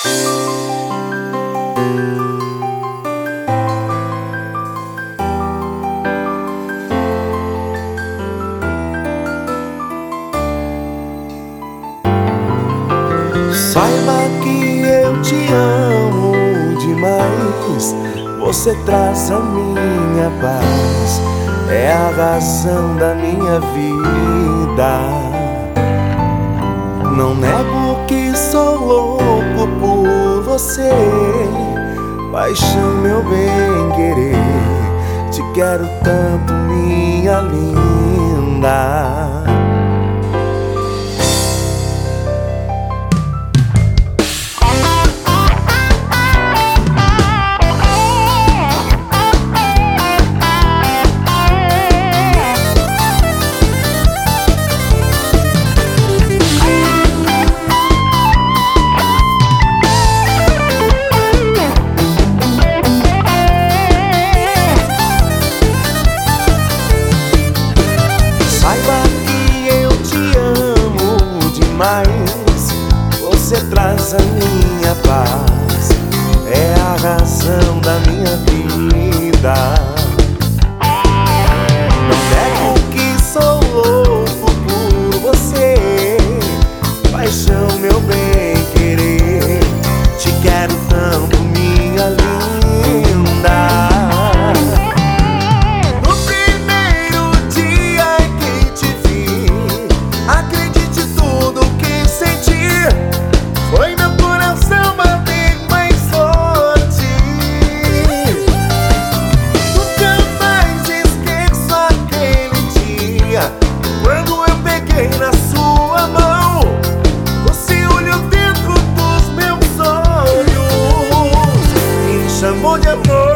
Saiba que eu te amo demais. Você traz a minha paz, é a razão da minha vida. Não nego que sou louco por você, paixão, meu bem-querer. Te quero tanto, minha linda. Você traz a minha paz, é a razão da minha vida. Não nego que sou louco por você, paixão, meu bem-querer. Te quero tanto, minha linda. No primeiro dia que te vi, acredite tudo que senti. Foi meu coração bater mais forte. Nunca mais esqueço aquele dia, quando eu peguei na sua mão. Você olhou dentro dos meus olhos e me chamou de amor.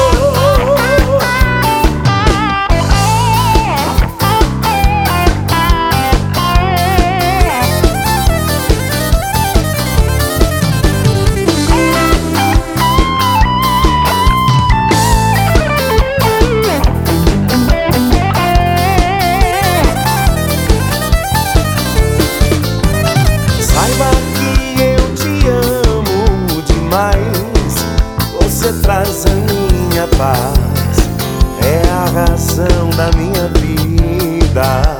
Saiba que eu te amo demais. Você traz a minha paz, é a razão da minha vida.